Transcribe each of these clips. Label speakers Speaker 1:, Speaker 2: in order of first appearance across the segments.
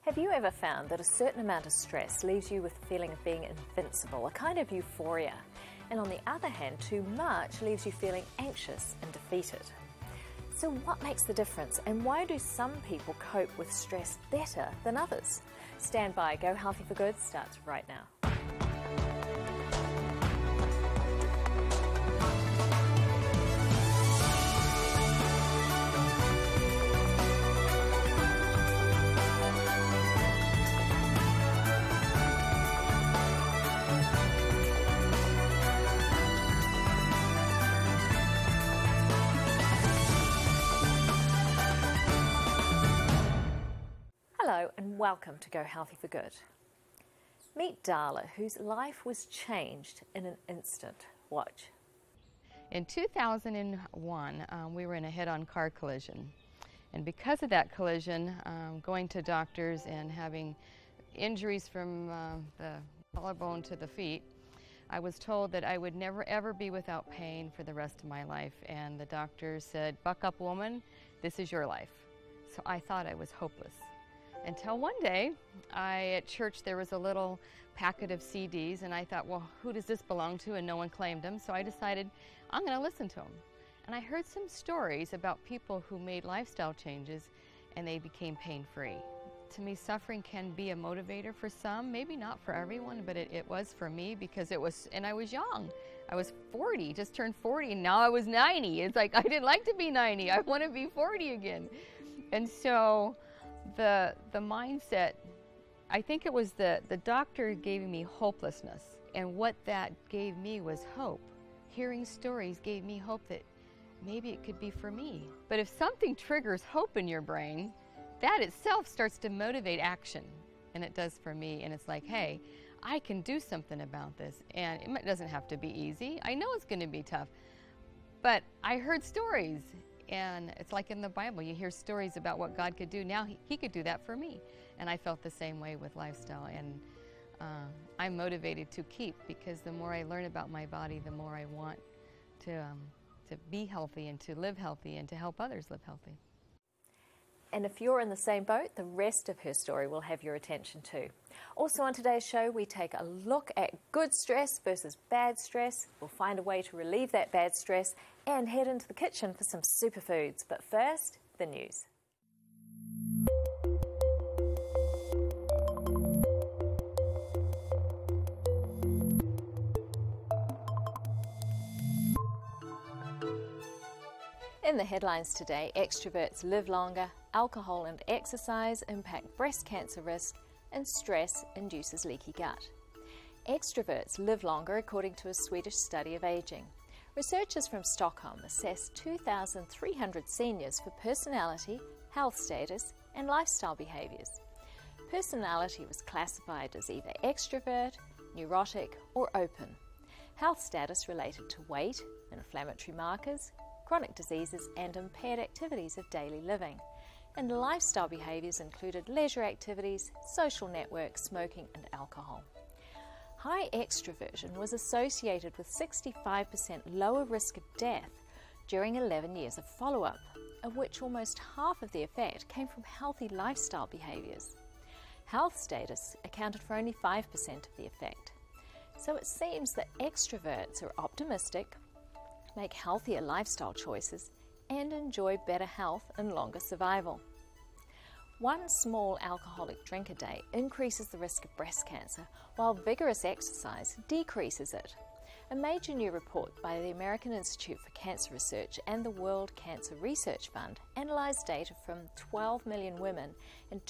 Speaker 1: Have you ever found that a certain amount of stress leaves you with a feeling of being invincible, a kind of euphoria? And on the other hand, too much leaves you feeling anxious and defeated. So what makes the difference, and why do some people cope with stress better than others? Stand by, Go Healthy for Good starts right now. Hello and welcome to Go Healthy for Good. Meet Darla, whose life was changed in an instant. Watch.
Speaker 2: In 2001, we were in a head-on car collision. And because of that collision, going to doctors and having injuries from the collarbone to the feet, I was told that I would never ever be without pain for the rest of my life. And the doctor said, "Buck up, woman, this is your life." So I thought I was hopeless. Until one day, at church there was a little packet of CDs, and I thought, well, who does this belong to? And no one claimed them, so I decided I'm going to listen to them. And I heard some stories about people who made lifestyle changes and they became pain-free. To me, suffering can be a motivator for some, maybe not for everyone, but it was for me, because and I was young. I was 40, just turned 40, and now I was 90. It's like I didn't like to be 90. I want to be 40 again. And so the mindset, I think it was the doctor gave me hopelessness, and what that gave me was hope. Hearing stories gave me hope that maybe it could be for me. But if something triggers hope in your brain, that itself starts to motivate action, and it does for me. And it's like, hey, I can do something about this, and it doesn't have to be easy. I know it's going to be tough, but I heard stories. And it's like in the Bible, you hear stories about what God could do. Now he could do that for me. And I felt the same way with lifestyle. And I'm motivated to keep, because the more I learn about my body, the more I want to be healthy and to live healthy and to help others live healthy.
Speaker 1: And if you're in the same boat, the rest of her story will have your attention too. Also on today's show, we take a look at good stress versus bad stress. We'll find a way to relieve that bad stress and head into the kitchen for some superfoods. But first, the news. In the headlines today, extroverts live longer, alcohol and exercise impact breast cancer risk, and stress induces leaky gut. Extroverts live longer according to a Swedish study of aging. Researchers from Stockholm assessed 2,300 seniors for personality, health status, and lifestyle behaviours. Personality was classified as either extrovert, neurotic, or open. Health status related to weight, inflammatory markers, chronic diseases, and impaired activities of daily living. And lifestyle behaviours included leisure activities, social networks, smoking, and alcohol. High extroversion was associated with 65% lower risk of death during 11 years of follow-up, of which almost half of the effect came from healthy lifestyle behaviours. Health status accounted for only 5% of the effect. So it seems that extroverts are optimistic, make healthier lifestyle choices, and enjoy better health and longer survival. One small alcoholic drink a day increases the risk of breast cancer, while vigorous exercise decreases it. A major new report by the American Institute for Cancer Research and the World Cancer Research Fund analysed data from 12 million women and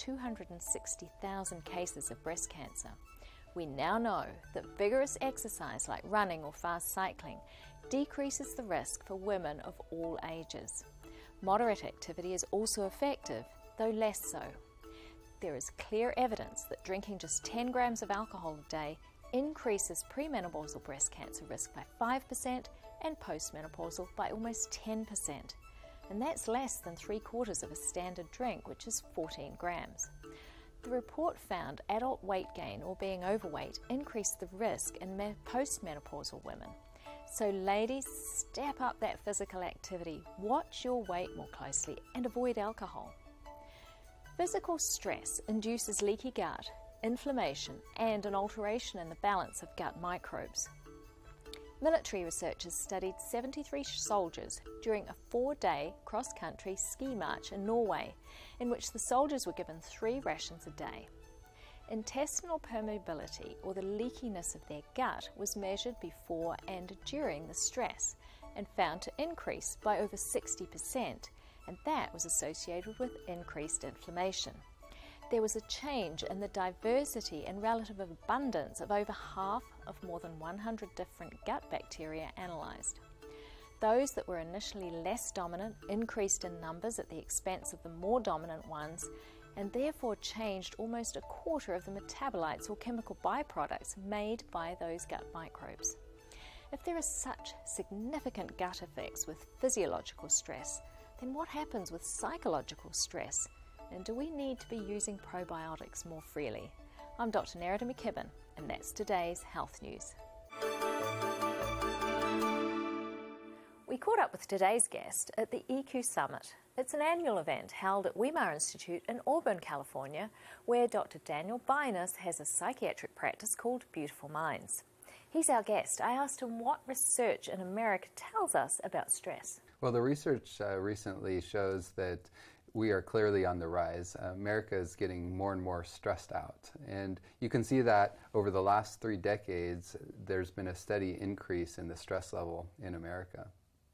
Speaker 1: 260,000 cases of breast cancer. We now know that vigorous exercise like running or fast cycling decreases the risk for women of all ages. Moderate activity is also effective, though less so. There is clear evidence that drinking just 10 grams of alcohol a day increases premenopausal breast cancer risk by 5% and postmenopausal by almost 10%. And that's less than 3/4 of a standard drink, which is 14 grams. The report found adult weight gain or being overweight increased the risk in postmenopausal women. So ladies, step up that physical activity, watch your weight more closely, and avoid alcohol. Physical stress induces leaky gut, inflammation, and an alteration in the balance of gut microbes. Military researchers studied 73 soldiers during a 4-day cross-country ski march in Norway, in which the soldiers were given 3 rations a day. Intestinal permeability, or the leakiness of their gut, was measured before and during the stress and found to increase by over 60%, and that was associated with increased inflammation. There was a change in the diversity and relative abundance of over half of more than 100 different gut bacteria analysed. Those that were initially less dominant increased in numbers at the expense of the more dominant ones, and therefore changed almost a quarter of the metabolites or chemical byproducts made by those gut microbes. If there are such significant gut effects with physiological stress, then what happens with psychological stress? And do we need to be using probiotics more freely? I'm Dr. Nerida McKibben, and that's today's Health News. We caught up with today's guest at the EQ Summit. It's an annual event held at Weimar Institute in Auburn, California, where Dr. Daniel Beinus has a psychiatric practice called Beautiful Minds. He's our guest. I asked him what research in America tells us about stress.
Speaker 3: Well, the research recently shows that we are clearly on the rise. America is getting more and more stressed out. And you can see that over the last 3 decades, there's been a steady increase in the stress level in America.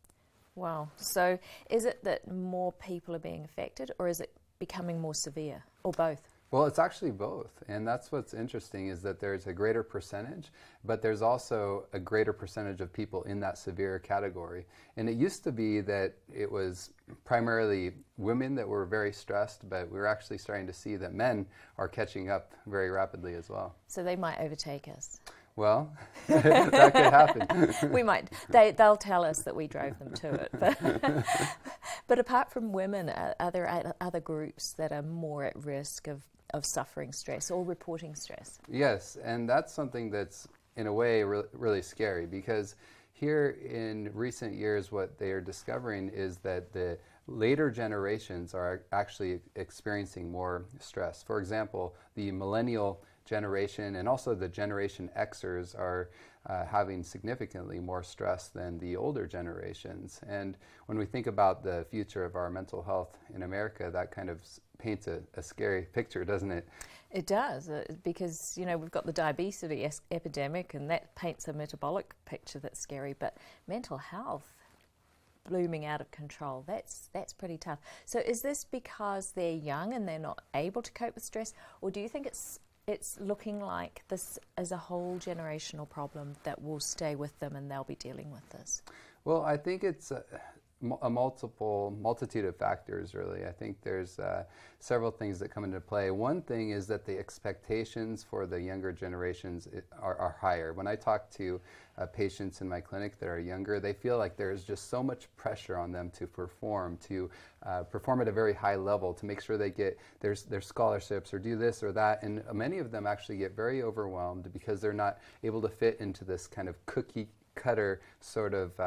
Speaker 1: Wow. So is it that more people are being affected, or is it becoming more severe, or both?
Speaker 3: Well, it's actually both, and that's what's interesting, is that there's a greater percentage, but there's also a greater percentage of people in that severe category. And it used to be that it was primarily women that were very stressed, but we're actually starting to see that men are catching up very rapidly as well.
Speaker 1: So they might overtake us.
Speaker 3: Well, that could happen.
Speaker 1: We might. They'll tell us that we drove them to it. But apart from women, are there other groups that are more at risk of suffering stress or reporting stress?
Speaker 3: Yes, and that's something that's, in a way, really scary, because here in recent years what they are discovering is that the later generations are actually experiencing more stress. For example, the millennial generation and also the Generation Xers are having significantly more stress than the older generations. And when we think about the future of our mental health in America, that kind of paints a scary picture, doesn't it?
Speaker 1: It does, because, you know, we've got the diabetes epidemic, and that paints a metabolic picture that's scary, but mental health blooming out of control, that's pretty tough. So is this because they're young and they're not able to cope with stress, or do you think it's looking like this is a whole generational problem that will stay with them and they'll be dealing with this?
Speaker 3: Well, I think it's a multitude of factors, really. I think there's several things that come into play. One thing is that the expectations for the younger generations are higher. When I talk to patients in my clinic that are younger, they feel like there's just so much pressure on them to perform at a very high level, to make sure they get their scholarships or do this or that. And many of them actually get very overwhelmed because they're not able to fit into this kind of cookie cutter sort of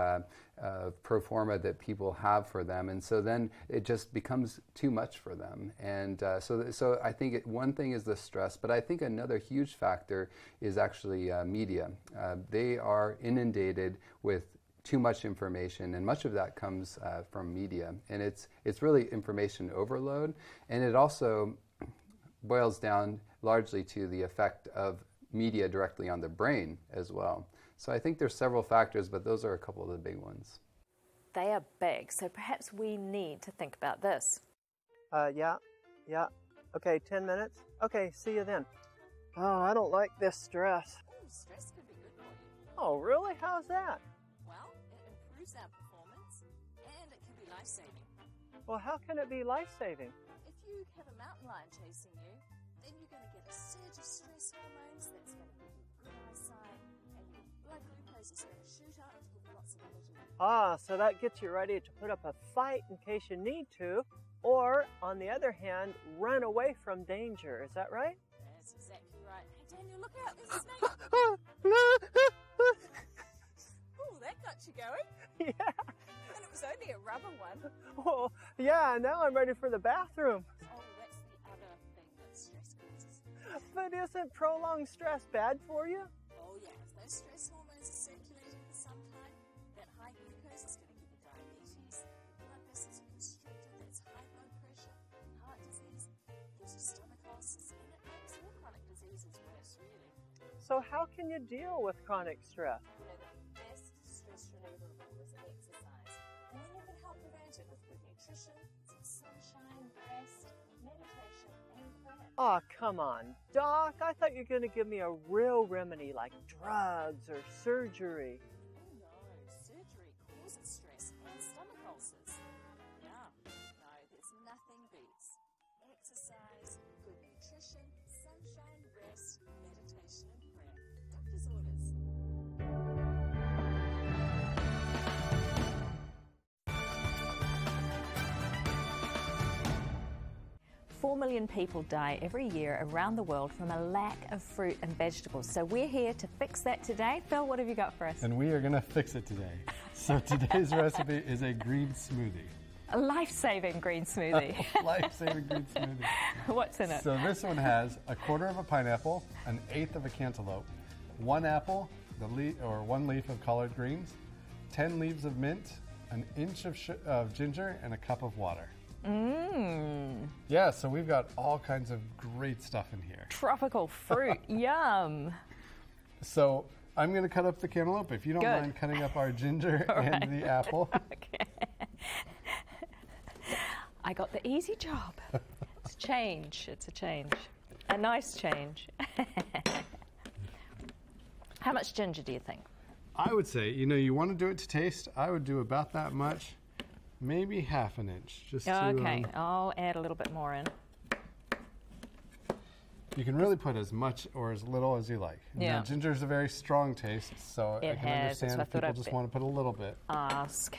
Speaker 3: pro forma that people have for them, and so then it just becomes too much for them. And so I think one thing is the stress, but I think another huge factor is actually media. They are inundated with too much information, and much of that comes from media, and it's really information overload, and it also boils down largely to the effect of media directly on the brain as well. So I think there's several factors, but those are a couple of the big ones.
Speaker 1: They are big, so perhaps we need to think about this.
Speaker 4: Yeah. Okay, 10 minutes? Okay, see you then. Oh, I don't like this stress.
Speaker 1: Oh, stress could be good for you.
Speaker 4: Oh, really? How's that?
Speaker 1: Well, it improves our performance, and it can be life-saving.
Speaker 4: Well, how can it be life-saving?
Speaker 1: If you have a mountain lion chasing you, then you're going to get a surge of stress hormones that's going to give you good eyesight, and your blood glucose is going to shoot up to give you lots of energy.
Speaker 4: Ah, so that gets you ready to put up a fight in case you need to, or, on the other hand, run away from danger. Is that right?
Speaker 1: That's exactly right. Hey, Daniel, look out, there's a snake. Oh, that got you going.
Speaker 4: Yeah.
Speaker 1: And it was only a rubber one.
Speaker 4: Oh, yeah, now I'm ready for the bathroom.
Speaker 1: Oh, that's the
Speaker 4: But isn't prolonged stress bad for you?
Speaker 1: Oh yeah, if those stress hormones are circulating for some time, that high glucose is going to give you diabetes, blood vessels are constricted, that's high blood pressure, heart disease, gives you stomach ulcers, and it makes all chronic diseases worse, really.
Speaker 4: So how can you deal with chronic stress?
Speaker 1: You know, the best stress reliever of all is exercise. And then you can help prevent it with good nutrition, some sunshine, rest, meditation, and prayer.
Speaker 4: Oh, come on, Doc. I thought you were going to give me a real remedy like drugs or surgery.
Speaker 1: Oh no, surgery causes stress and stomach ulcers. Yeah, no, there's nothing beats exercise, good nutrition, sunshine, rest, meditation, and prayer. Doctor's orders. 4 million people die every year around the world from a lack of fruit and vegetables. So we're here to fix that today. Phil, what have you got for us?
Speaker 5: And we are going to fix it today. So today's recipe is a green smoothie.
Speaker 1: A life-saving green smoothie.
Speaker 5: Life-saving green smoothie.
Speaker 1: What's in it?
Speaker 5: So this one has a quarter of a pineapple, an eighth of a cantaloupe, 1 apple, one leaf of collard greens, 10 leaves of mint, an inch of ginger, and a cup of water.
Speaker 1: Mmm.
Speaker 5: Yeah, so we've got all kinds of great stuff in here.
Speaker 1: Tropical fruit. Yum.
Speaker 5: So I'm going to cut up the cantaloupe. If you don't
Speaker 1: Good.
Speaker 5: mind cutting up our ginger and the apple.
Speaker 1: Okay. I got the easy job. It's a change. It's a change. A nice change. How much ginger do you think?
Speaker 5: I would say, you want to do it to taste. I would do about that much, maybe half an inch. Just
Speaker 1: Okay, I'll add a little bit more in.
Speaker 5: You can really put as much or as little as you like.
Speaker 1: Yeah.
Speaker 5: Now, ginger is a very strong taste, so I
Speaker 1: It
Speaker 5: can
Speaker 1: has, that's
Speaker 5: understand
Speaker 1: what I
Speaker 5: if
Speaker 1: thought
Speaker 5: people
Speaker 1: I'd
Speaker 5: just
Speaker 1: bet.
Speaker 5: want to put a little bit.
Speaker 1: Ask.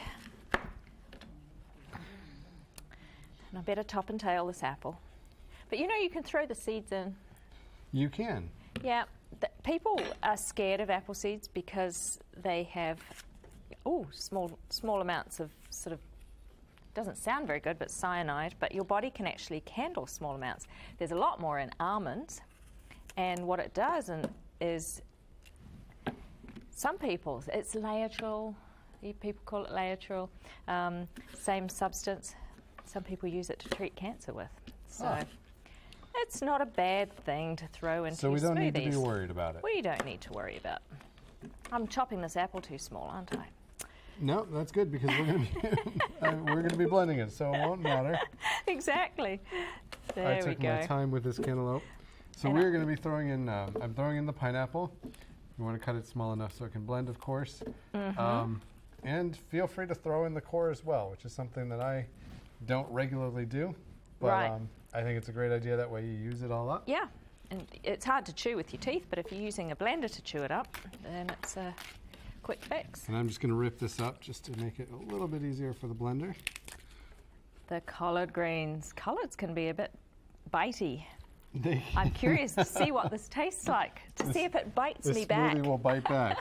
Speaker 1: And I better top and tail this apple. But you can throw the seeds in.
Speaker 5: You can.
Speaker 1: Yeah, people are scared of apple seeds because they have small amounts of sort of, doesn't sound very good, but cyanide, but your body can actually handle small amounts. There's a lot more in almonds, and what it does is some people, it's Laetrile, people call it Laetrile, same substance. Some people use it to treat cancer with. So it's not a bad thing to throw into
Speaker 5: So we don't need to be
Speaker 1: smoothies.
Speaker 5: worried about it.
Speaker 1: We don't need to worry about. I'm chopping this apple too small, aren't I?
Speaker 5: No, that's good because we're going to be blending it, so it won't matter.
Speaker 1: Exactly. There
Speaker 5: I
Speaker 1: we
Speaker 5: took
Speaker 1: go.
Speaker 5: my time with this cantaloupe. So
Speaker 1: And
Speaker 5: we're going to be throwing in, I'm throwing in the pineapple. You want to cut it small enough so it can blend, of course. And feel free to throw in the core as well, which is something that I don't regularly do. But
Speaker 1: Right.
Speaker 5: I think it's a great idea. That way you use it all up.
Speaker 1: Yeah, and it's hard to chew with your teeth, but if you're using a blender to chew it up, then it's a quick fix.
Speaker 5: And I'm just going to rip this up just to make it a little bit easier for the blender.
Speaker 1: The collard greens. Collards can be a bit bitey.
Speaker 5: They,
Speaker 1: I'm curious to see what this tastes like, to see if it bites
Speaker 5: the
Speaker 1: me back.
Speaker 5: smoothie will bite back.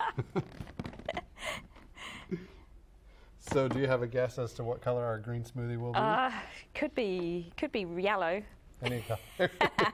Speaker 5: So do you have a guess as to what color our green smoothie will be?
Speaker 1: Could be yellow.
Speaker 5: Any color.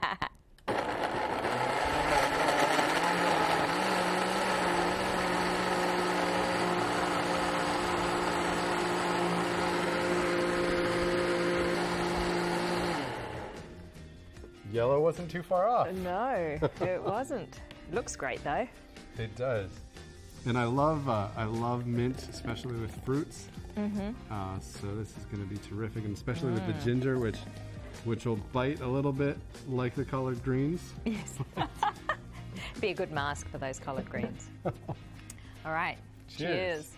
Speaker 5: Yellow wasn't too far off.
Speaker 1: No, it wasn't. Looks great though.
Speaker 5: It does. And I love mint, especially with fruits. So this is going to be terrific, and especially with the ginger, which will bite a little bit like the collard greens.
Speaker 1: Yes. Be a good mask for those collard greens. All right.
Speaker 5: Cheers.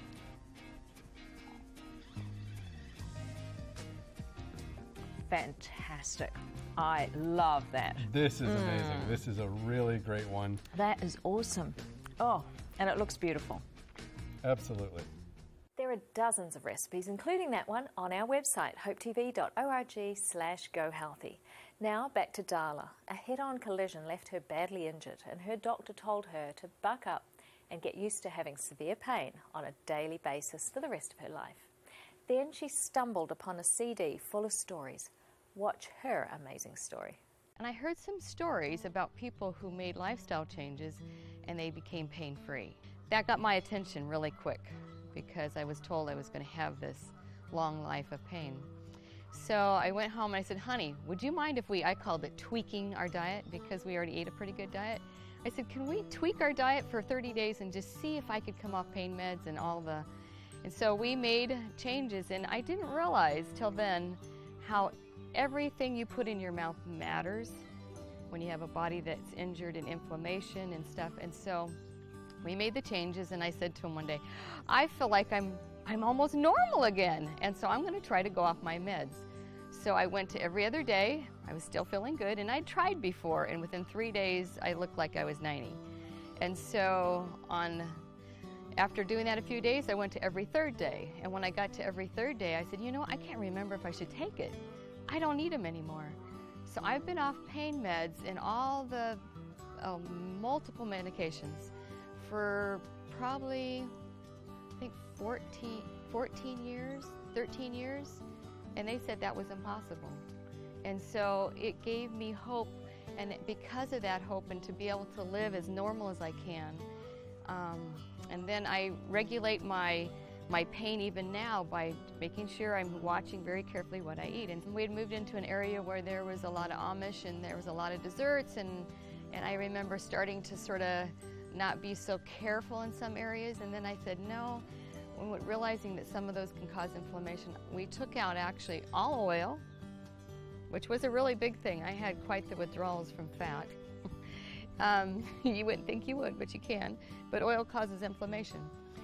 Speaker 1: Fantastic. I love that.
Speaker 5: This is amazing. This is a really great one.
Speaker 1: That is awesome. Oh, and it looks beautiful.
Speaker 5: Absolutely.
Speaker 1: There are dozens of recipes, including that one, on our website, hopetv.org/gohealthy. Now back to Darla. A head-on collision left her badly injured, and her doctor told her to buck up and get used to having severe pain on a daily basis for the rest of her life. Then she stumbled upon a CD full of stories. Watch her amazing story.
Speaker 2: And I heard some stories about people who made lifestyle changes and they became pain-free. That got my attention really quick because I was told I was going to have this long life of pain. So I went home and I said, honey, would you mind if I called it tweaking our diet because we already ate a pretty good diet. I said, can we tweak our diet for 30 days and just see if I could come off pain meds and all the... And so we made changes, and I didn't realize till then how everything you put in your mouth matters when you have a body that's injured and inflammation and stuff. And so we made the changes, and I said to him one day, I feel like I'm almost normal again, and so I'm going to try to go off my meds. So I went to every other day. I was still feeling good, and I'd tried before, and within 3 days I looked like I was 90. And so after doing that a few days, I went to every third day. And when I got to every third day, I said, you know, I can't remember if I should take it. I don't need them anymore. So I've been off pain meds and all the multiple medications for probably, I think 14 years, 13 years. And they said that was impossible. And so it gave me hope. And because of that hope and to be able to live as normal as I can, and then I regulate my pain even now by making sure I'm watching very carefully what I eat. And we had moved into an area where there was a lot of Amish and there was a lot of desserts, and I remember starting to sort of not be so careful in some areas. And then I said no, realizing that some of those can cause inflammation. We took out actually all oil, which was a really big thing. I had quite the withdrawals from fat. You wouldn't think you would, but you can. But oil causes inflammation.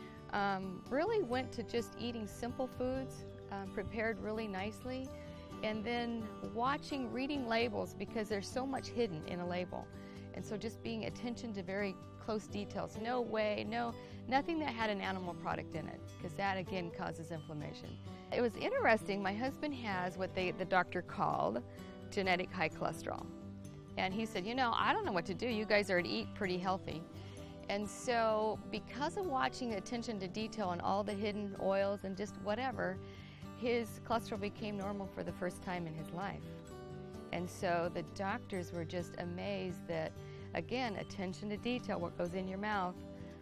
Speaker 2: Really went to just eating simple foods, prepared really nicely, and then reading labels because there's so much hidden in a label. And so just being attention to very close details. No way, nothing that had an animal product in it, because that again causes inflammation. It was interesting. My husband has what the doctor called genetic high cholesterol. And he said, you know, I don't know what to do. You guys already eat pretty healthy. And so because of watching attention to detail on all the hidden oils and just whatever, his cholesterol became normal for the first time in his life. And so the doctors were just amazed that, again, attention to detail, what goes in your mouth,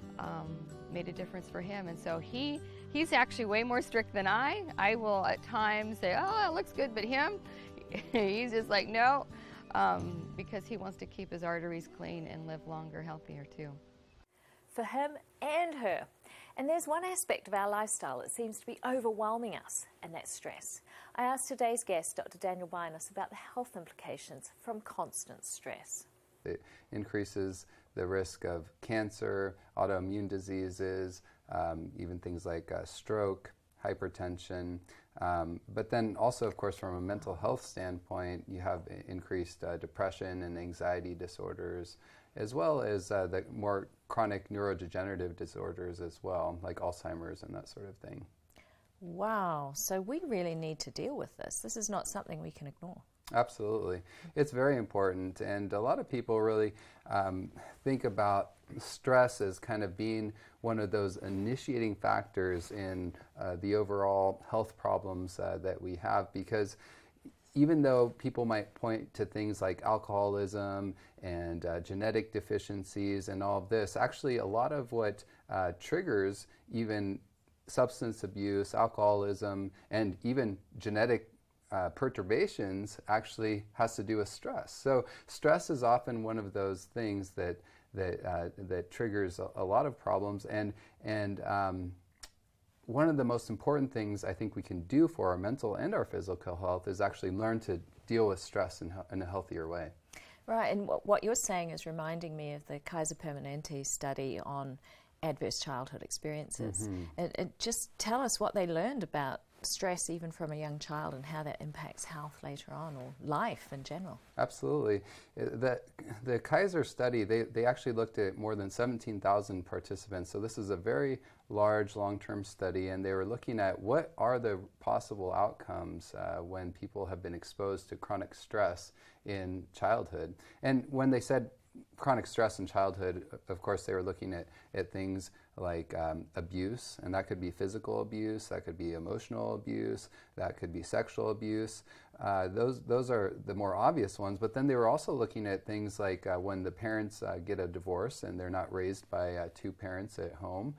Speaker 2: made a difference for him. And so he's actually way more strict than I. I will at times say, oh, it looks good, but him, he's just like, no. Because he wants to keep his arteries clean and live longer, healthier too.
Speaker 1: For him and her. And there's one aspect of our lifestyle that seems to be overwhelming us, and that's stress. I asked today's guest, Dr. Daniel Bynas, about the health implications from constant stress.
Speaker 3: It increases the risk of cancer, autoimmune diseases, even things like stroke, hypertension. But then also, of course, from a mental health standpoint, you have increased depression and anxiety disorders, as well as the more chronic neurodegenerative disorders as well, like Alzheimer's and that sort of thing.
Speaker 1: Wow, so we really need to deal with this. This is not something we can ignore.
Speaker 3: Absolutely. It's very important, and a lot of people really think about stress as kind of being one of those initiating factors in the overall health problems that we have, because even though people might point to things like alcoholism and genetic deficiencies and all of this, actually a lot of what triggers even substance abuse, alcoholism, and even genetic perturbations actually has to do with stress. So stress is often one of those things that triggers a lot of problems, and one of the most important things I think we can do for our mental and our physical health is actually learn to deal with stress in a healthier way.
Speaker 1: Right, and what you're saying is reminding me of the Kaiser Permanente study on adverse childhood experiences.
Speaker 3: Mm-hmm.
Speaker 1: And just tell us what they learned about stress even from a young child and how that impacts health later on, or life in general.
Speaker 3: Absolutely. The Kaiser study, they actually looked at more than 17,000 participants, so this is a very large long-term study, and they were looking at what are the possible outcomes when people have been exposed to chronic stress in childhood. And when they said chronic stress in childhood, of course, they were looking at things like abuse, and that could be physical abuse, that could be emotional abuse, that could be sexual abuse. Those are the more obvious ones, but then they were also looking at things like when the parents get a divorce and they're not raised by two parents at home.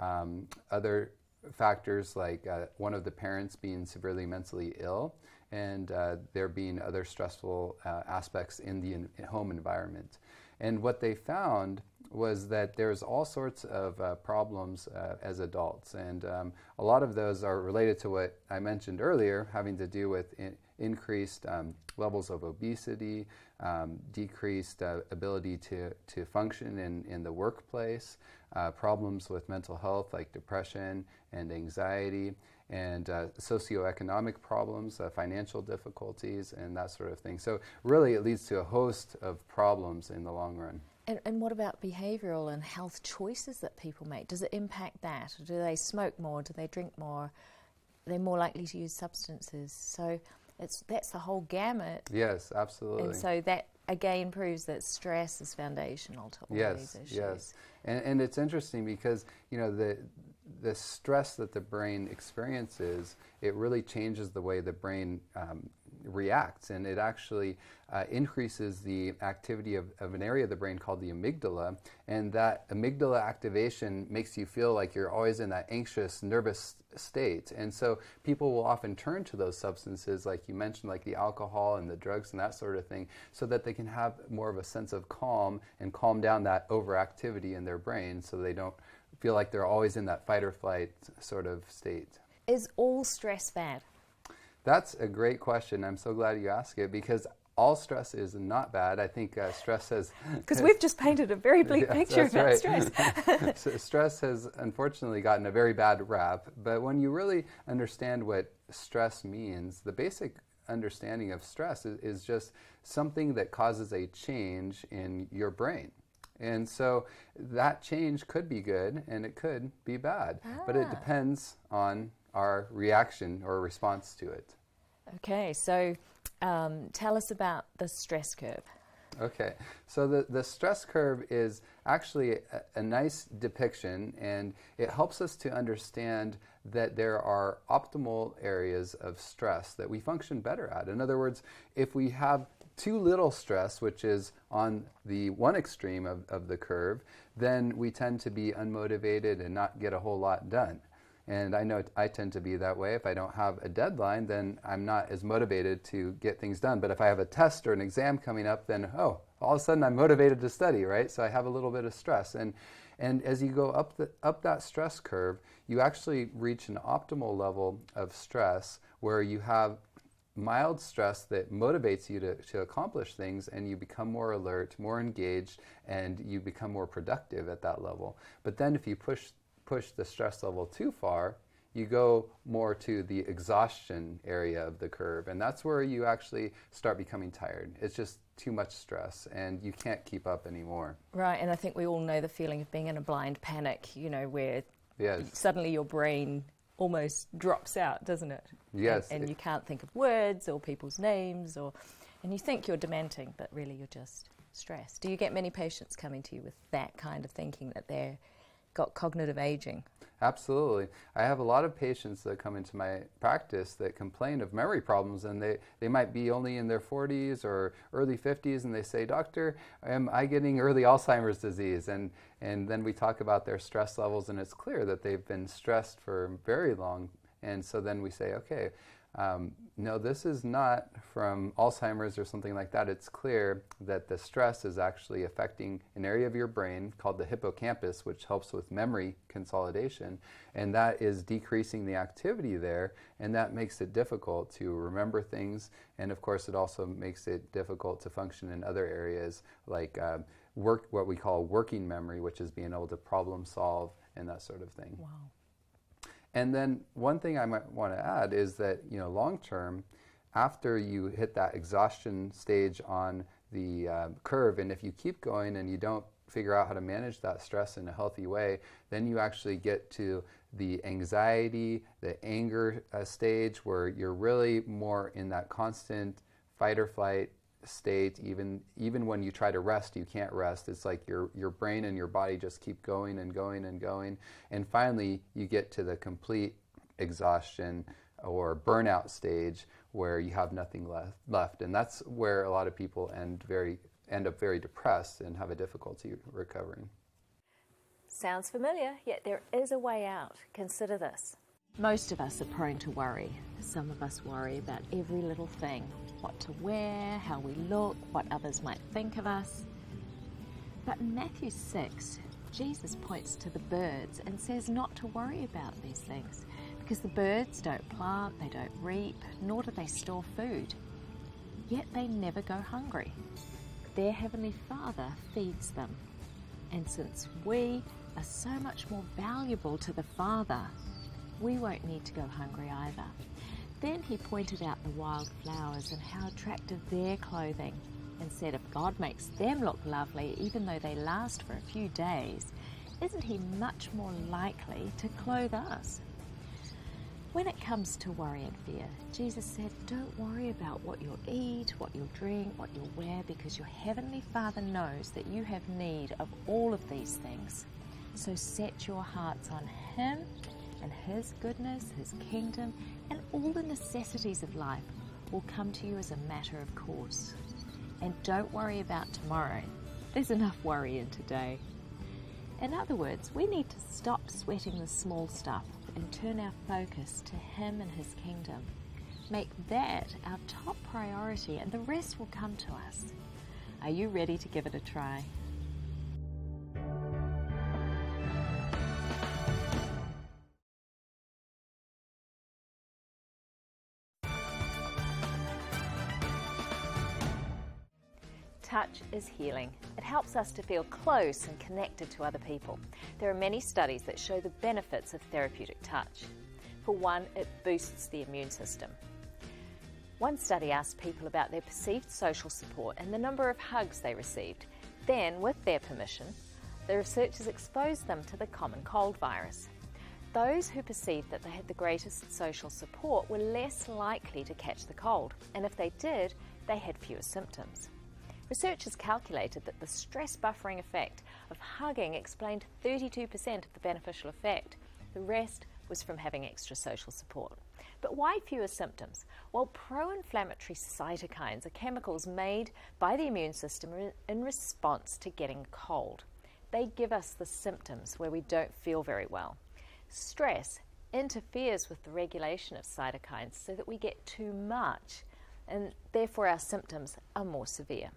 Speaker 3: Other factors like one of the parents being severely mentally ill, and there being other stressful aspects in the home environment. And what they found was that there's all sorts of problems as adults, and a lot of those are related to what I mentioned earlier, having to do with increased levels of obesity, decreased ability to function in the workplace, problems with mental health like depression and anxiety, and socioeconomic problems, financial difficulties, and that sort of thing. So really it leads to a host of problems in the long run.
Speaker 1: And what about behavioural and health choices that people make? Does it impact that? Do they smoke more? Do they drink more? Are they more likely to use substances? So that's the whole gamut.
Speaker 3: Yes, absolutely.
Speaker 1: And so that again proves that stress is foundational to all these issues.
Speaker 3: Yes, and it's interesting because the stress that the brain experiences, it really changes the way the brain reacts, and it actually increases the activity of an area of the brain called the amygdala, and that amygdala activation makes you feel like you're always in that anxious, nervous state. And so people will often turn to those substances, like you mentioned, like the alcohol and the drugs and that sort of thing, so that they can have more of a sense of calm and calm down that overactivity in their brain so they don't feel like they're always in that fight or flight sort of state.
Speaker 1: Is all stress bad?
Speaker 3: That's a great question. I'm so glad you asked it, because all stress is not bad. I think stress has...
Speaker 1: Because we've just painted a very bleak picture about
Speaker 3: right.
Speaker 1: stress.
Speaker 3: So stress has unfortunately gotten a very bad rap, but when you really understand what stress means, the basic understanding of stress is just something that causes a change in your brain. And so that change could be good and it could be bad, but it depends on our reaction or response to it.
Speaker 1: Okay, so tell us about the stress curve.
Speaker 3: Okay, so the stress curve is actually a nice depiction, and it helps us to understand that there are optimal areas of stress that we function better at. In other words, if we have too little stress, which is on the one extreme of the curve, then we tend to be unmotivated and not get a whole lot done. And I know I tend to be that way. If I don't have a deadline, then I'm not as motivated to get things done. But if I have a test or an exam coming up, then, all of a sudden I'm motivated to study, right? So I have a little bit of stress. And as you go up that stress curve, you actually reach an optimal level of stress where you have mild stress that motivates you to accomplish things, and you become more alert, more engaged, and you become more productive at that level. But then if you push the stress level too far, you go more to the exhaustion area of the curve, and that's where you actually start becoming tired. It's just too much stress, and you can't keep up anymore.
Speaker 1: Right, and I think we all know the feeling of being in a blind panic, where suddenly your brain almost drops out, doesn't it?
Speaker 3: Yes.
Speaker 1: And you can't think of words or people's names, and you think you're dementing, but really you're just stressed. Do you get many patients coming to you with that kind of thinking, that they're got cognitive aging?
Speaker 3: Absolutely. I have a lot of patients that come into my practice that complain of memory problems, and they might be only in their 40s or early 50s, and they say, "Doctor, am I getting early Alzheimer's disease?" And then we talk about their stress levels, and it's clear that they've been stressed for very long. And so then we say, okay, no, this is not from Alzheimer's or something like that. It's clear that the stress is actually affecting an area of your brain called the hippocampus, which helps with memory consolidation, and that is decreasing the activity there, and that makes it difficult to remember things, and of course it also makes it difficult to function in other areas like what we call working memory, which is being able to problem solve and that sort of thing.
Speaker 1: Wow.
Speaker 3: And then one thing I might want to add is that, long term, after you hit that exhaustion stage on the curve, and if you keep going and you don't figure out how to manage that stress in a healthy way, then you actually get to the anxiety, the anger stage, where you're really more in that constant fight or flight state. Even when you try to rest, you can't rest. It's like your brain and your body just keep going and going and going. And finally, you get to the complete exhaustion or burnout stage where you have nothing left. And that's where a lot of people end up very depressed and have a difficulty recovering.
Speaker 1: Sounds familiar, yet there is a way out. Consider this. Most of us are prone to worry. Some of us worry about every little thing. What to wear, how we look, what others might think of us. But in Matthew 6, Jesus points to the birds and says not to worry about these things, because the birds don't plant, they don't reap, nor do they store food. Yet they never go hungry. Their Heavenly Father feeds them. And since we are so much more valuable to the Father, we won't need to go hungry either. Then he pointed out the wild flowers and how attractive their clothing, and said if God makes them look lovely even though they last for a few days, isn't he much more likely to clothe us? When it comes to worry and fear, Jesus said, don't worry about what you'll eat, what you'll drink, what you'll wear, because your Heavenly Father knows that you have need of all of these things. So set your hearts on Him and His goodness, His kingdom, and all the necessities of life will come to you as a matter of course. And don't worry about tomorrow. There's enough worry in today. In other words, we need to stop sweating the small stuff and turn our focus to Him and His kingdom. Make that our top priority, and the rest will come to us. Are you ready to give it a try? Touch is healing. It helps us to feel close and connected to other people. There are many studies that show the benefits of therapeutic touch. For one, it boosts the immune system. One study asked people about their perceived social support and the number of hugs they received. Then, with their permission, the researchers exposed them to the common cold virus. Those who perceived that they had the greatest social support were less likely to catch the cold, and if they did, they had fewer symptoms. Researchers calculated that the stress buffering effect of hugging explained 32% of the beneficial effect. The rest was from having extra social support. But why fewer symptoms? Well, pro-inflammatory cytokines are chemicals made by the immune system in response to getting a cold. They give us the symptoms where we don't feel very well. Stress interferes with the regulation of cytokines so that we get too much, and therefore our symptoms are more severe.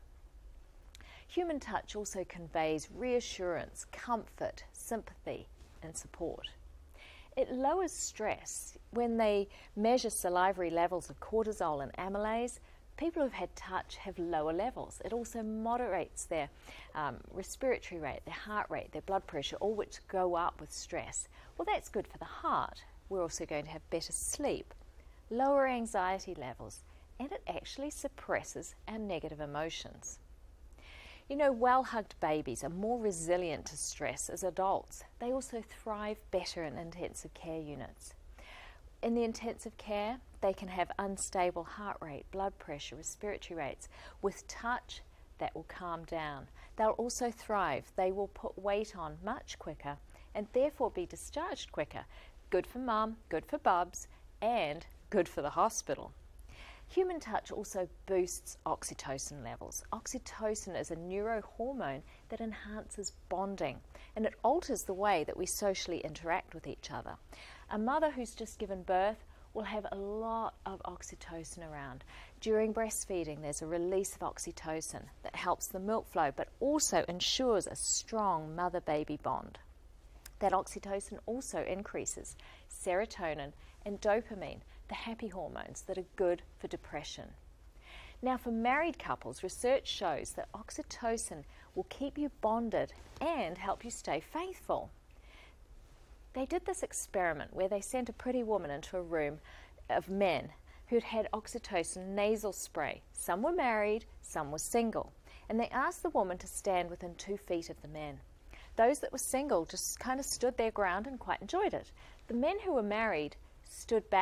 Speaker 1: Human touch also conveys reassurance, comfort, sympathy, and support. It lowers stress. When they measure salivary levels of cortisol and amylase, people who've had touch have lower levels. It also moderates their respiratory rate, their heart rate, their blood pressure, all which go up with stress. Well, that's good for the heart. We're also going to have better sleep, lower anxiety levels, and it actually suppresses our negative emotions. You know, well-hugged babies are more resilient to stress as adults. They also thrive better in intensive care units. In the intensive care, they can have unstable heart rate, blood pressure, respiratory rates. With touch, that will calm down. They'll also thrive. They will put weight on much quicker and therefore be discharged quicker. Good for mum, good for bubs, and good for the hospital. Human touch also boosts oxytocin levels. Oxytocin is a neurohormone that enhances bonding, and it alters the way that we socially interact with each other. A mother who's just given birth will have a lot of oxytocin around. During breastfeeding, there's a release of oxytocin that helps the milk flow, but also ensures a strong mother-baby bond. That oxytocin also increases serotonin and dopamine, the happy hormones that are good for depression. Now, for married couples, research shows that oxytocin will keep you bonded and help you stay faithful. They did this experiment where they sent a pretty woman into a room of men who'd had oxytocin nasal spray. Some were married, some were single. And they asked the woman to stand within 2 feet of the men. Those that were single just kind of stood their ground and quite enjoyed it. The men who were married stood back.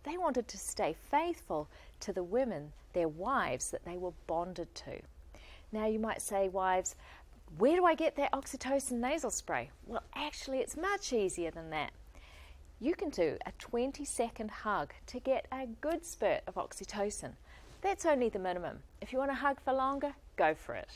Speaker 1: They wanted to stay faithful to the women, their wives, that they were bonded to. Now you might say, wives, where do I get that oxytocin nasal spray? Well, actually, it's much easier than that. You can do a 20-second hug to get a good spurt of oxytocin. That's only the minimum. If you want to hug for longer, go for it.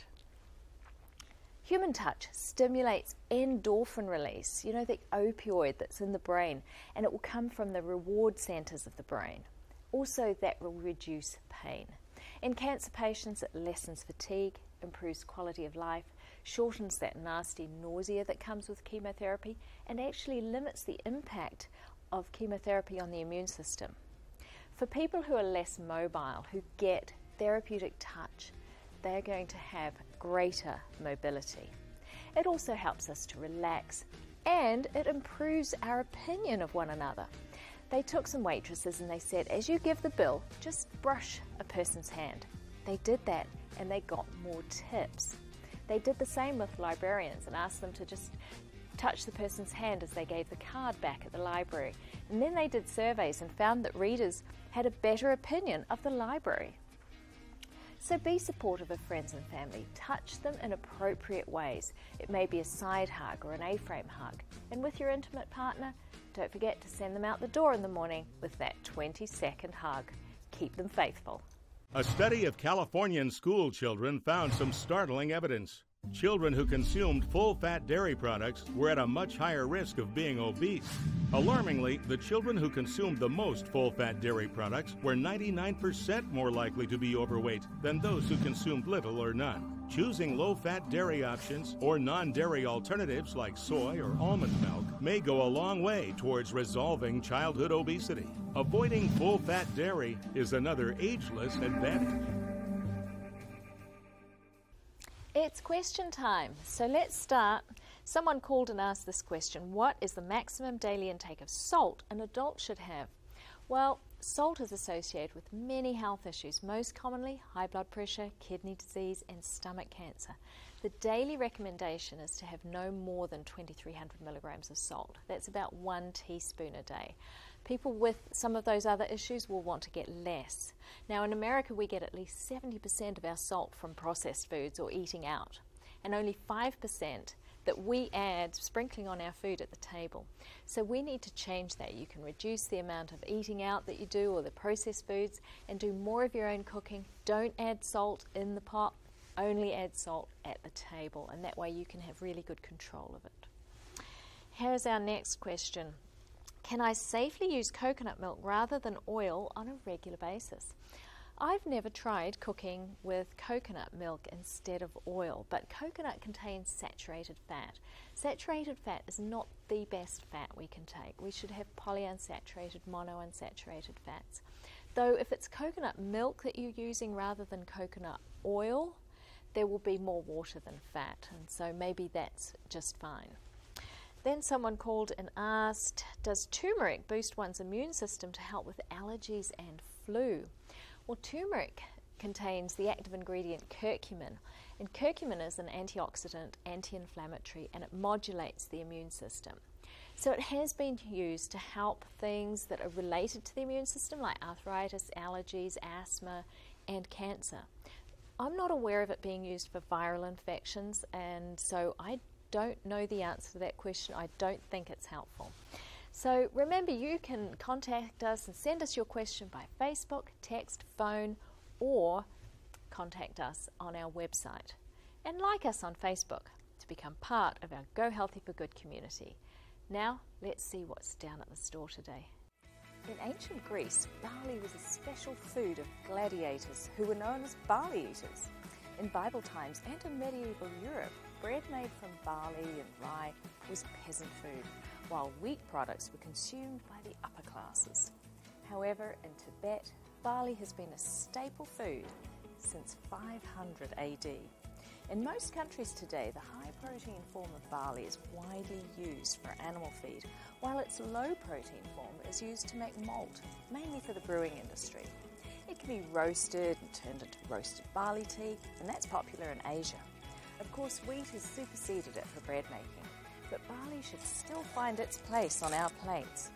Speaker 1: Human touch stimulates endorphin release, you know, the opioid that's in the brain, and it will come from the reward centers of the brain. Also, that will reduce pain. In cancer patients, it lessens fatigue, improves quality of life, shortens that nasty nausea that comes with chemotherapy, and actually limits the impact of chemotherapy on the immune system. For people who are less mobile, who get therapeutic touch, they're going to have greater mobility. It also helps us to relax, and it improves our opinion of one another. They took some waitresses and they said, as you give the bill, just brush a person's hand. They did that and they got more tips. They did the same with librarians and asked them to just touch the person's hand as they gave the card back at the library. And then they did surveys and found that readers had a better opinion of the library. So be supportive of friends and family. Touch them in appropriate ways. It may be a side hug or an A-frame hug. And with your intimate partner, don't forget to send them out the door in the morning with that 20-second hug. Keep them faithful.
Speaker 6: A study of Californian school children found some startling evidence. Children who consumed full-fat dairy products were at a much higher risk of being obese. Alarmingly, the children who consumed the most full-fat dairy products were 99% more likely to be overweight than those who consumed little or none. Choosing low-fat dairy options or non-dairy alternatives like soy or almond milk may go a long way towards resolving childhood obesity. Avoiding full-fat dairy is another ageless advantage.
Speaker 1: It's question time. So let's start. Someone called and asked this question: what is the maximum daily intake of salt an adult should have? Well, salt is associated with many health issues, most commonly high blood pressure, kidney disease, and stomach cancer. The daily recommendation is to have no more than 2,300 milligrams of salt. That's about 1 teaspoon a day. People with some of those other issues will want to get less. Now in America we get at least 70% of our salt from processed foods or eating out, and only 5% that we add sprinkling on our food at the table. So we need to change that. You can reduce the amount of eating out that you do or the processed foods and do more of your own cooking. Don't add salt in the pot, only add salt at the table, and that way you can have really good control of it. Here's our next question. Can I safely use coconut milk rather than oil on a regular basis? I've never tried cooking with coconut milk instead of oil, but coconut contains saturated fat. Saturated fat is not the best fat we can take. We should have polyunsaturated, monounsaturated fats. Though if it's coconut milk that you're using rather than coconut oil, there will be more water than fat, and so maybe that's just fine. Then someone called and asked, does turmeric boost one's immune system to help with allergies and flu? Well, turmeric contains the active ingredient curcumin, and curcumin is an antioxidant, anti-inflammatory, and it modulates the immune system. So it has been used to help things that are related to the immune system like arthritis, allergies, asthma, and cancer. I'm not aware of it being used for viral infections, and so I don't know the answer to that question. I don't think it's helpful. So remember, you can contact us and send us your question by Facebook, text, phone, or contact us on our website. And like us on Facebook to become part of our Go Healthy for Good community. Now, let's see what's down at the store today. In ancient Greece, barley was a special food of gladiators who were known as barley eaters. In Bible times and in medieval Europe, bread made from barley and rye was peasant food, while wheat products were consumed by the upper classes. However, in Tibet, barley has been a staple food since 500 AD. In most countries today, the high-protein form of barley is widely used for animal feed, while its low-protein form is used to make malt, mainly for the brewing industry. It can be roasted and turned into roasted barley tea, and that's popular in Asia. Of course, wheat has superseded it for bread making, but barley should still find its place on our plates.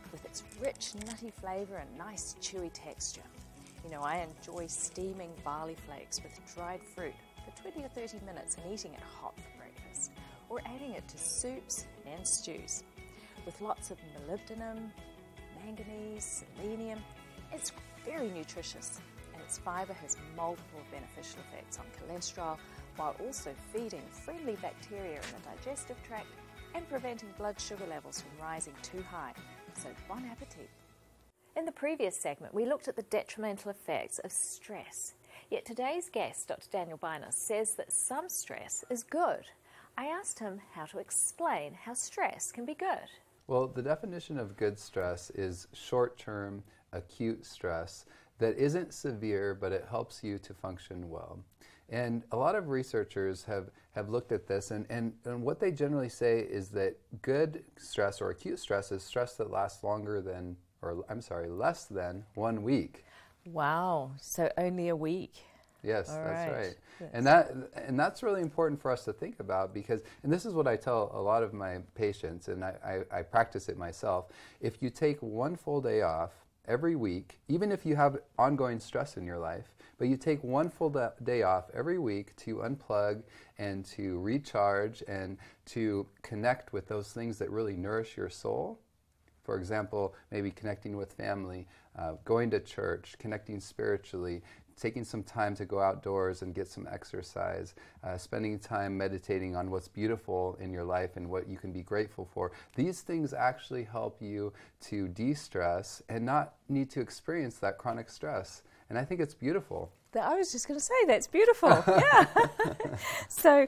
Speaker 1: with its rich, nutty flavour and nice, chewy texture. You know, I enjoy steaming barley flakes with dried fruit for 20 or 30 minutes and eating it hot for breakfast, or adding it to soups and stews. With lots of molybdenum, manganese, selenium, it's very nutritious, and its fibre has multiple beneficial effects on cholesterol, while also feeding friendly bacteria in the digestive tract and preventing blood sugar levels from rising too high. So bon appetit. In the previous segment, we looked at the detrimental effects of stress. Yet today's guest, Dr. Daniel Bynos, says that some stress is good. I asked him how to explain how stress can be good.
Speaker 3: Well, the definition of good stress is short-term, acute stress that isn't severe, but it helps you to function well. And a lot of researchers have looked at this, and what they generally say is that good stress or acute stress is stress that lasts less than 1 week.
Speaker 1: Wow, so only a week.
Speaker 3: Yes,
Speaker 1: All
Speaker 3: that's
Speaker 1: right.
Speaker 3: right.
Speaker 1: Yes.
Speaker 3: And that's really important for us to think about, because, and this is what I tell a lot of my patients, and I practice it myself. If you take one full day off every week, even if you have ongoing stress in your life, but you take one full day off every week to unplug and to recharge and to connect with those things that really nourish your soul. For example, maybe connecting with family, going to church, connecting spiritually, taking some time to go outdoors and get some exercise, spending time meditating on what's beautiful in your life and what you can be grateful for. These things actually help you to de-stress and not need to experience that chronic stress. And I think it's beautiful.
Speaker 1: I was just going to say, that's beautiful. Yeah. So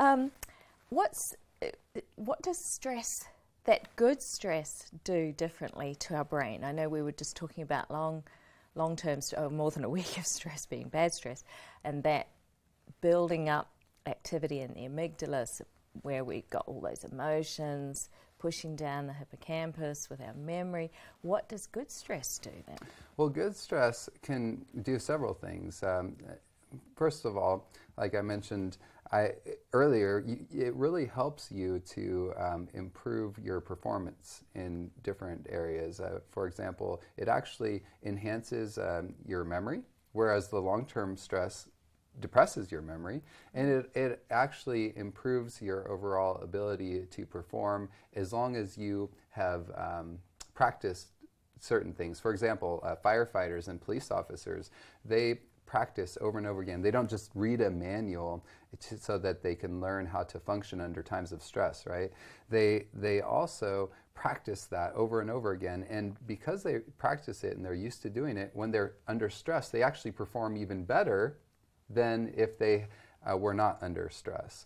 Speaker 1: what does stress, that good stress, do differently to our brain? I know we were just talking about long-term, more than a week of stress being bad stress, and that building up activity in the amygdala, where we've got all those emotions, pushing down the hippocampus with our memory. What does good stress do then?
Speaker 3: Well, good stress can do several things. First of all, like I mentioned earlier, it really helps you to improve your performance in different areas. For example, it actually enhances your memory, whereas the long-term stress depresses your memory, and it actually improves your overall ability to perform as long as you have practiced certain things. For example, firefighters and police officers, they practice over and over again. They don't just read a manual so that they can learn how to function under times of stress, right? They also practice that over and over again, and because they practice it and they're used to doing it, when they're under stress, they actually perform even better than if they were not under stress.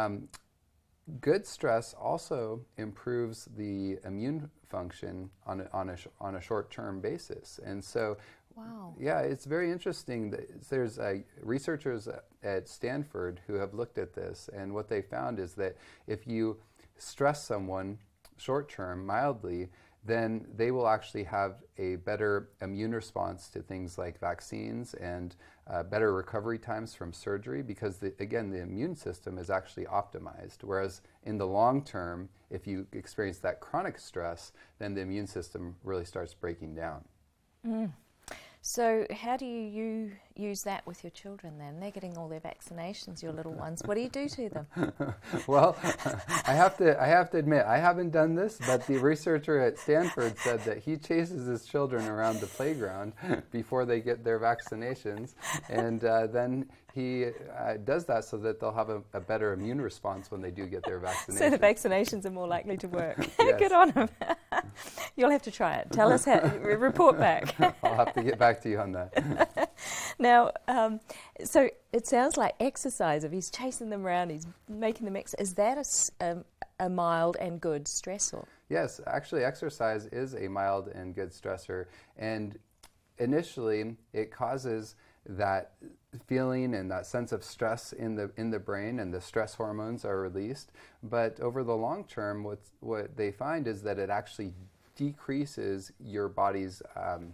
Speaker 3: Good stress also improves the immune function on a short-term basis, and so
Speaker 1: wow.
Speaker 3: Yeah, it's very interesting. There's researchers at Stanford who have looked at this, and what they found is that if you stress someone short-term, mildly, then they will actually have a better immune response to things like vaccines and better recovery times from surgery, because, again, the immune system is actually optimized. Whereas in the long term, if you experience that chronic stress, then the immune system really starts breaking down.
Speaker 1: Mm. So how do you use that with your children then? They're getting all their vaccinations, your little ones. What do you do to them?
Speaker 3: Well, I have to admit, I haven't done this, but the researcher at Stanford said that he chases his children around the playground before they get their vaccinations, and then he does that so that they'll have a better immune response when they do get their vaccinations.
Speaker 1: So the vaccinations are more likely to work.
Speaker 3: Yes.
Speaker 1: Good on him. You'll have to try it. Tell us how. Report back.
Speaker 3: I'll have to get back to you on that.
Speaker 1: Now, so it sounds like exercise. If he's chasing them around, he's making them exercise. Is that a mild and good stressor?
Speaker 3: Yes, actually, exercise is a mild and good stressor, and initially it causes that feeling and that sense of stress in the brain, and the stress hormones are released. But over the long term, what they find is that it actually decreases your body's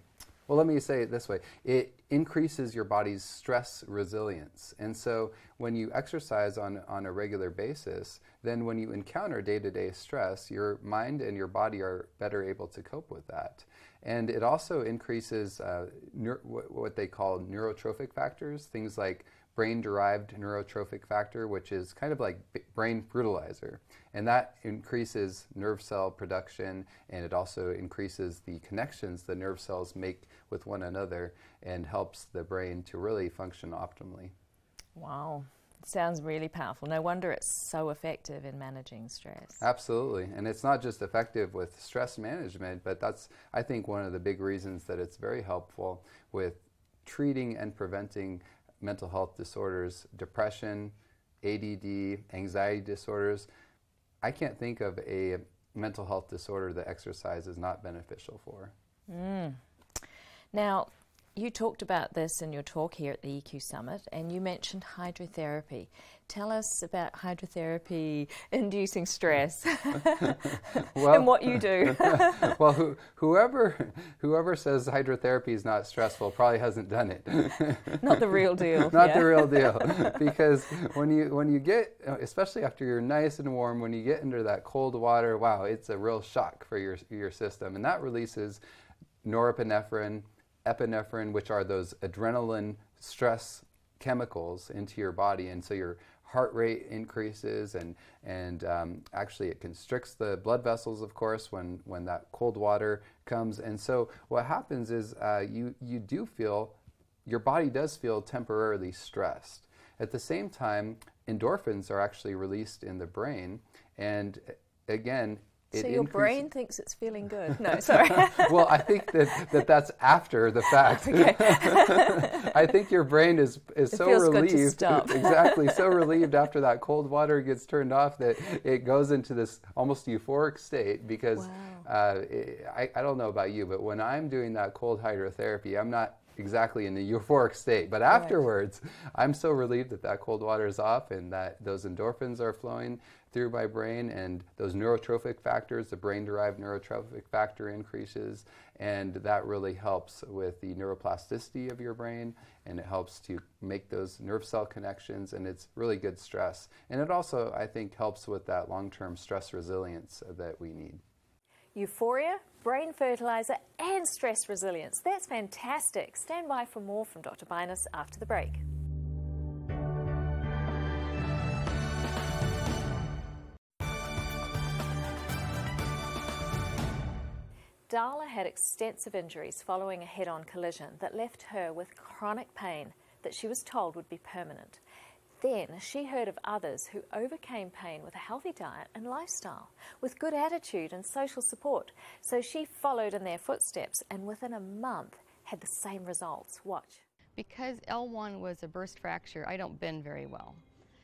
Speaker 3: Well, let me say it this way. It increases your body's stress resilience. And so when you exercise on a regular basis, then when you encounter day-to-day stress, your mind and your body are better able to cope with that. And it also increases what they call neurotrophic factors, things like brain-derived neurotrophic factor, which is kind of like brain fertilizer. And that increases nerve cell production, and it also increases the connections the nerve cells make with one another and helps the brain to really function optimally.
Speaker 1: Wow. Sounds really powerful. No wonder it's so effective in managing stress.
Speaker 3: Absolutely. And it's not just effective with stress management, but that's, I think, one of the big reasons that it's very helpful with treating and preventing mental health disorders, depression, ADD, anxiety disorders. I can't think of a mental health disorder that exercise is not beneficial for.
Speaker 1: Now, you talked about this in your talk here at the EQ Summit, and you mentioned hydrotherapy. Tell us about hydrotherapy inducing stress and what you do.
Speaker 3: Well, whoever says hydrotherapy is not stressful probably hasn't done it.
Speaker 1: Not the real deal.
Speaker 3: Not the real deal. Because when you get, especially after you're nice and warm, when you get into that cold water, wow, it's a real shock for your system. And that releases norepinephrine, epinephrine, which are those adrenaline stress chemicals into your body, and so your heart rate increases, and actually it constricts the blood vessels, of course, when that cold water comes. And so what happens is you do feel, your body does feel temporarily stressed. At the same time, endorphins are actually released in the brain, and again,
Speaker 1: so your brain thinks it's feeling good. No, sorry.
Speaker 3: Well, I think that's after the fact.
Speaker 1: Okay.
Speaker 3: I think your brain is so relieved.
Speaker 1: Good to stop.
Speaker 3: Exactly, so relieved after that cold water gets turned off that it goes into this almost euphoric state because
Speaker 1: wow.
Speaker 3: I don't know about you, but when I'm doing that cold hydrotherapy, I'm not exactly in the euphoric state, but afterwards I'm so relieved that cold water is off and that those endorphins are flowing through my brain, and those neurotrophic factors, the brain-derived neurotrophic factor increases, and that really helps with the neuroplasticity of your brain, and it helps to make those nerve cell connections, and it's really good stress. And it also, I think, helps with that long-term stress resilience that we need.
Speaker 1: Euphoria, brain fertilizer, and stress resilience. That's fantastic. Stand by for more from Dr. Binus after the break. Darla had extensive injuries following a head-on collision that left her with chronic pain that she was told would be permanent. Then she heard of others who overcame pain with a healthy diet and lifestyle, with good attitude and social support. So she followed in their footsteps and within a month had the same results. Watch.
Speaker 2: Because L1 was a burst fracture, I don't bend very well.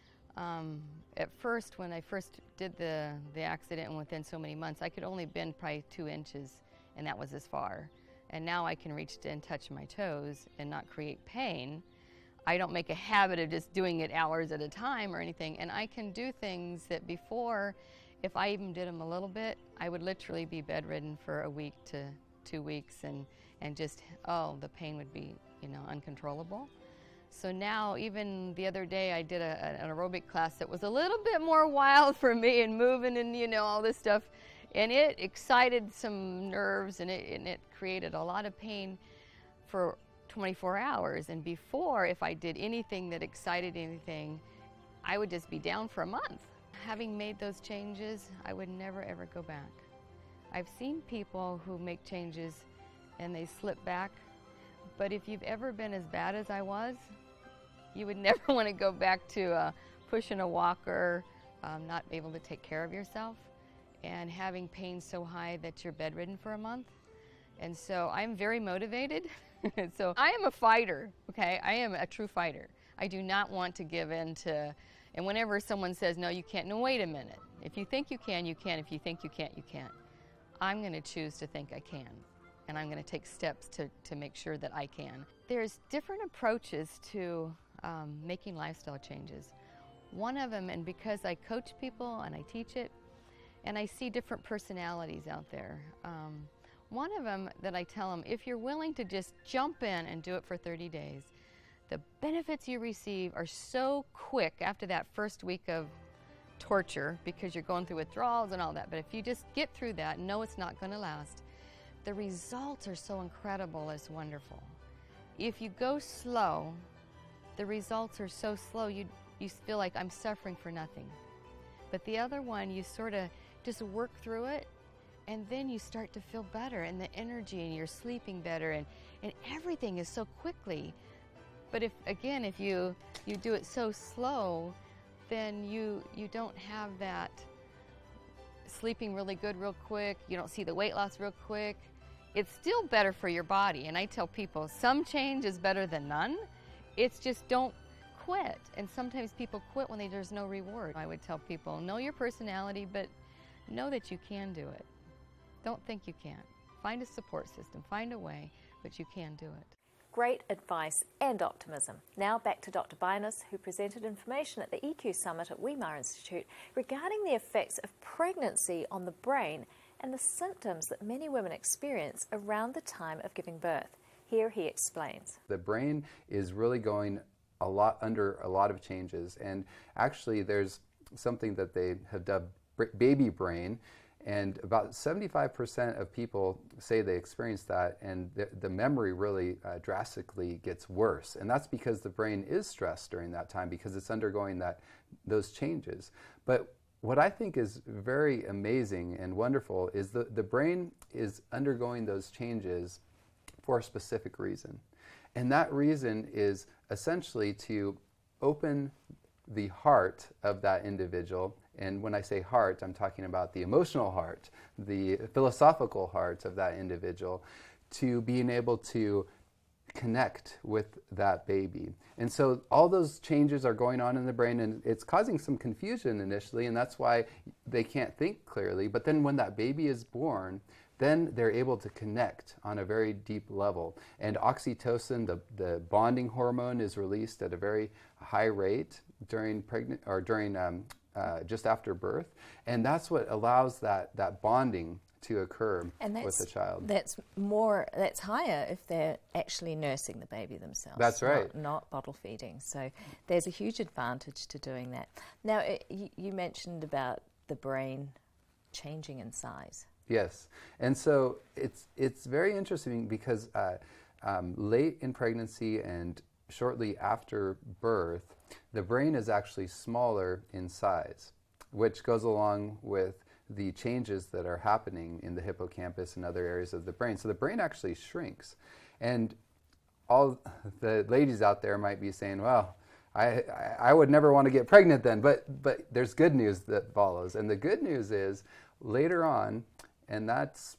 Speaker 2: At first, when I first did the accident and within so many months, I could only bend probably 2 inches, and that was as far. And now I can reach and touch my toes and not create pain. I don't make a habit of just doing it hours at a time or anything, and I can do things that before, if I even did them a little bit, I would literally be bedridden for a week to 2 weeks, and just, the pain would be, uncontrollable. So now, even the other day, I did an aerobic class that was a little bit more wild for me and moving and, all this stuff. And it excited some nerves, and it created a lot of pain for 24 hours. And before, if I did anything that excited anything, I would just be down for a month. Having made those changes, I would never, ever go back. I've seen people who make changes and they slip back. But if you've ever been as bad as I was, you would never want to go back to pushing a walker, not able to take care of yourself, and having pain so high that you're bedridden for a month. And so I'm very motivated. So I am a fighter, okay? I am a true fighter. I do not want to give in to, and whenever someone says, no, you can't, no, wait a minute. If you think you can, you can. If you think you can't, you can't. I'm going to choose to think I can, and I'm going to take steps to make sure that I can. There's different approaches to making lifestyle changes. One of them, and because I coach people and I teach it, and I see different personalities out there. One of them that I tell them, if you're willing to just jump in and do it for 30 days, the benefits you receive are so quick after that first week of torture, because you're going through withdrawals and all that. But if you just get through that and know it's not going to last, the results are so incredible, it's wonderful. If you go slow, the results are so slow, you feel like I'm suffering for nothing. But the other one, you sort of just work through it, and then you start to feel better, and the energy, and you're sleeping better, and everything is so quickly. But if you do it so slow, then you don't have that sleeping really good real quick, you don't see the weight loss real quick. It's still better for your body, and I tell people some change is better than none. It's just don't quit. And sometimes people quit when there's no reward. I would tell people, know your personality, but know that you can do it. Don't think you can't. Find a support system, find a way, but you can do it.
Speaker 1: Great advice and optimism. Now back to Dr. Bynas, who presented information at the EQ Summit at Weimar Institute regarding the effects of pregnancy on the brain and the symptoms that many women experience around the time of giving birth. Here he explains.
Speaker 3: The brain is really going under a lot of changes, and actually there's something that they have dubbed baby brain, and about 75% of people say they experience that, and the memory really drastically gets worse. And that's because the brain is stressed during that time, because it's undergoing those changes. But what I think is very amazing and wonderful is the brain is undergoing those changes for a specific reason. And that reason is essentially to open the heart of that individual. And when I say heart, I'm talking about the emotional heart, the philosophical heart of that individual, to being able to connect with that baby. And so all those changes are going on in the brain, and it's causing some confusion initially, and that's why they can't think clearly. But then when that baby is born, then they're able to connect on a very deep level. And oxytocin, the bonding hormone, is released at a very high rate during just after birth, and that's what allows that bonding to occur with the child.
Speaker 1: That's higher if they're actually nursing the baby themselves.
Speaker 3: That's right.
Speaker 1: Not bottle feeding. So there's a huge advantage to doing that. Now, you mentioned about the brain changing in size.
Speaker 3: Yes, and so it's very interesting because late in pregnancy and shortly after birth, the brain is actually smaller in size, which goes along with the changes that are happening in the hippocampus and other areas of the brain. So the brain actually shrinks. And all the ladies out there might be saying, well, I would never want to get pregnant then, but there's good news that follows. And the good news is later on, and that's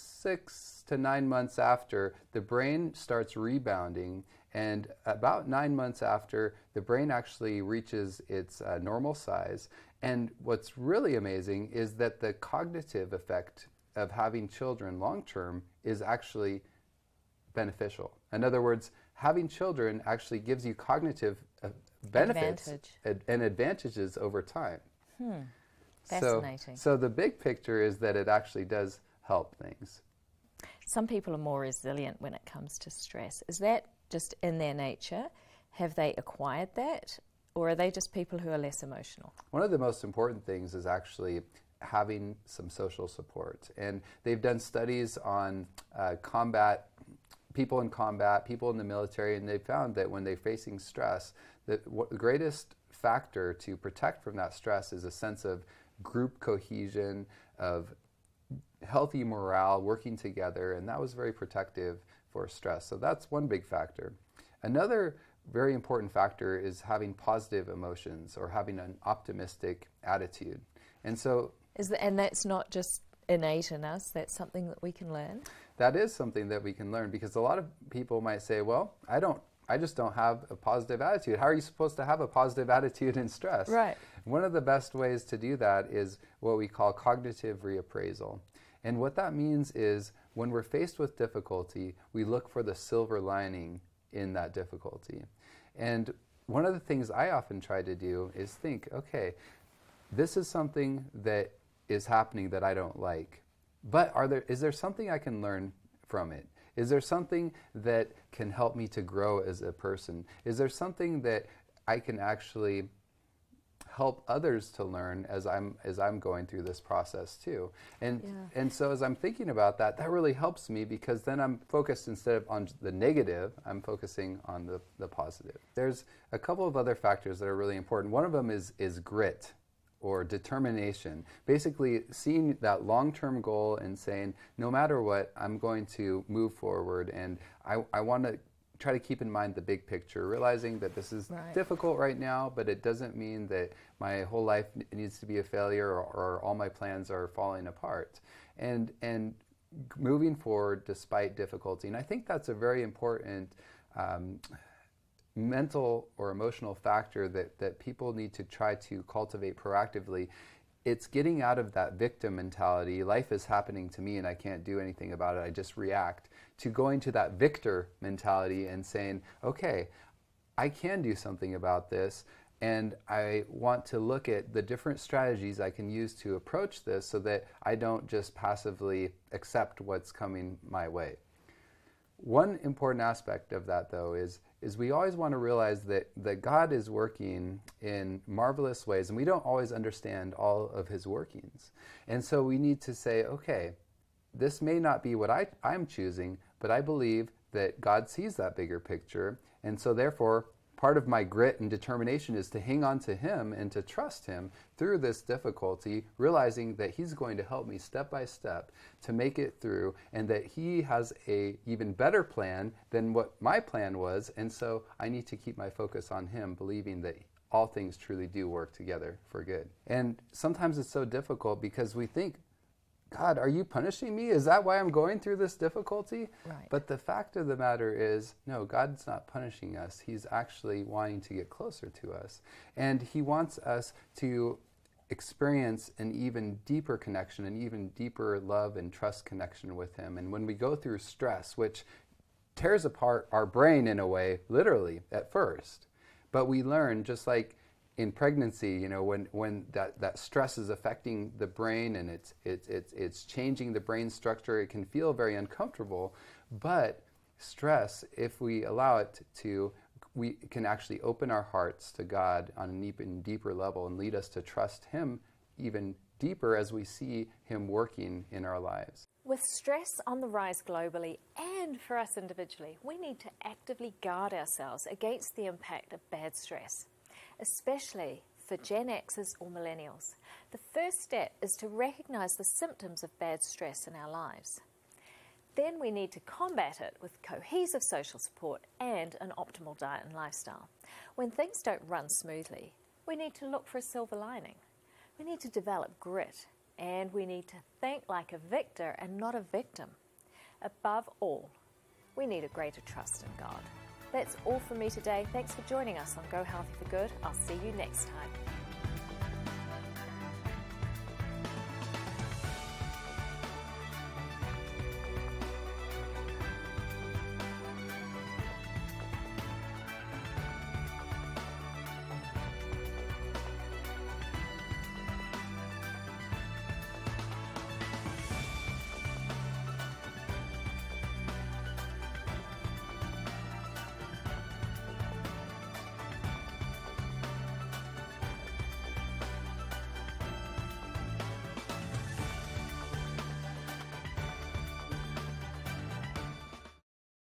Speaker 3: 6 to 9 months after, the brain starts rebounding, and about 9 months after, the brain actually reaches its normal size. And what's really amazing is that the cognitive effect of having children long-term is actually beneficial. In other words, having children actually gives you cognitive benefits and advantages over time.
Speaker 1: Fascinating.
Speaker 3: So the big picture is that it actually does help things.
Speaker 1: Some people are more resilient when it comes to stress. Is that just in their nature? Have they acquired that? Or are they just people who are less emotional? One
Speaker 3: of the most important things is actually having some social support. And they've done studies on people in combat, people in the military, and they found that when they're facing stress, that the greatest factor to protect from that stress is a sense of group cohesion, of healthy morale, working together, and that was very protective for stress. So that's one big factor. Another very important factor is having positive emotions or having an optimistic attitude. And so
Speaker 1: and that's not just innate in us, that's something that we can learn?
Speaker 3: That is something that we can learn, because a lot of people might say, well, I just don't have a positive attitude. How are you supposed to have a positive attitude in stress?
Speaker 1: Right.
Speaker 3: One of the best ways to do that is what we call cognitive reappraisal. And what that means is when we're faced with difficulty, we look for the silver lining in that difficulty. And one of the things I often try to do is think, okay, this is something that is happening that I don't like. but is there something I can learn from it? Is there something that can help me to grow as a person? Is there something that I can actually help others to learn as I'm going through this process too? And so as I'm thinking about that, that really helps me, because then I'm focused, instead of on the negative, I'm focusing on the positive. There's a couple of other factors that are really important. One of them is grit, or determination. Basically seeing that long-term goal and saying, no matter what, I'm going to move forward, and I want to try to keep in mind the big picture, realizing that this is difficult right now, but it doesn't mean that my whole life needs to be a failure, or all my plans are falling apart. And moving forward despite difficulty. And I think that's a very important mental or emotional factor that people need to try to cultivate proactively. It's getting out of that victim mentality, life is happening to me and I can't do anything about it, I just react, to going to that victor mentality and saying, okay, I can do something about this, and I want to look at the different strategies I can use to approach this so that I don't just passively accept what's coming my way. One important aspect of that, though, is we always want to realize that God is working in marvelous ways, and we don't always understand all of his workings. And so we need to say, okay, this may not be what I'm choosing, but I believe that God sees that bigger picture, and so therefore part of my grit and determination is to hang on to him and to trust him through this difficulty, realizing that he's going to help me step by step to make it through, and that he has a even better plan than what my plan was. And so I need to keep my focus on him, believing that all things truly do work together for good. And sometimes it's so difficult because we think, God, are you punishing me? Is that why I'm going through this difficulty?
Speaker 1: Right.
Speaker 3: But the fact of the matter is, no, God's not punishing us. He's actually wanting to get closer to us. And he wants us to experience an even deeper connection, an even deeper love and trust connection with him. And when we go through stress, which tears apart our brain in a way, literally, at first, but we learn, just like in pregnancy, you know, when that stress is affecting the brain and it's changing the brain structure, it can feel very uncomfortable. But stress, if we allow it to, we can actually open our hearts to God on an even deeper level and lead us to trust him even deeper as we see him working in our lives.
Speaker 1: With stress on the rise globally and for us individually, we need to actively guard ourselves against the impact of bad stress, especially for Gen Xers or millennials. The first step is to recognize the symptoms of bad stress in our lives. Then we need to combat it with cohesive social support and an optimal diet and lifestyle. When things don't run smoothly, we need to look for a silver lining. We need to develop grit, and we need to think like a victor and not a victim. Above all, we need a greater trust in God. That's all from me today. Thanks for joining us on Go Healthy for Good. I'll see you next time.